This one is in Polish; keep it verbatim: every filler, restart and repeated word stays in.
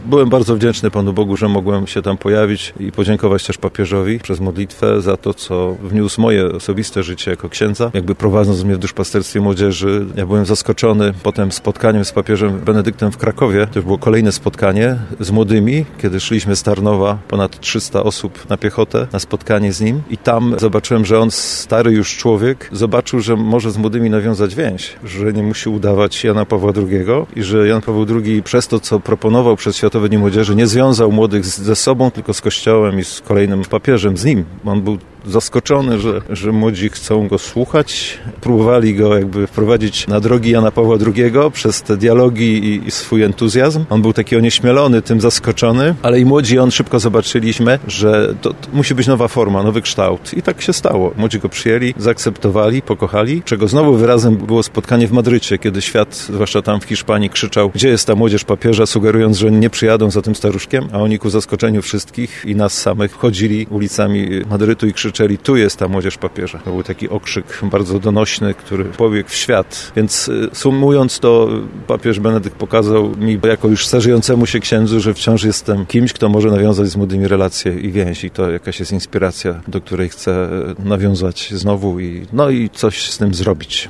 Byłem bardzo wdzięczny Panu Bogu, że mogłem się tam pojawić i podziękować też papieżowi przez modlitwę za to, co wniósł moje osobiste życie jako księdza, jakby prowadząc mnie w duszpasterstwie młodzieży. Ja byłem zaskoczony potem spotkaniem z papieżem Benedyktem w Krakowie. To już było kolejne spotkanie z młodymi, kiedy szliśmy z Tarnowa, ponad trzysta osób na piechotę, na spotkanie z nim i tam zobaczyłem, że on, stary już człowiek, zobaczył, że może z młodymi nawiązać więź, że nie musi udawać Jana Pawła drugiego i że Jan Paweł drugi przez to, co proponował przez Światowe Dni Młodzieży, nie związał młodych ze sobą, tylko z Kościołem i z kolejnym papieżem, z nim. On był zaskoczony, że, że młodzi chcą go słuchać. Próbowali go jakby wprowadzić na drogi Jana Pawła drugiego przez te dialogi i, i swój entuzjazm. On był taki onieśmielony, tym zaskoczony, ale i młodzi, on szybko zobaczyliśmy, że to, to musi być nowa forma, nowy kształt. I tak się stało. Młodzi go przyjęli, zaakceptowali, pokochali, czego znowu wyrazem było spotkanie w Madrycie, kiedy świat, zwłaszcza tam w Hiszpanii, krzyczał, gdzie jest ta młodzież papieża, sugerując, że nie przyjadą za tym staruszkiem, a oni ku zaskoczeniu wszystkich i nas samych chodzili ulicami Madrytu i krzyczeli, tu jest ta młodzież papieża. To był taki okrzyk bardzo donośny, który pobiegł w świat. Więc sumując to, papież Benedykt pokazał mi, jako już starzejącemu się księdzu, że wciąż jestem kimś, kto może nawiązać z młodymi relacje i więź. I to jakaś jest inspiracja, do której chcę nawiązać znowu i, no i coś z tym zrobić.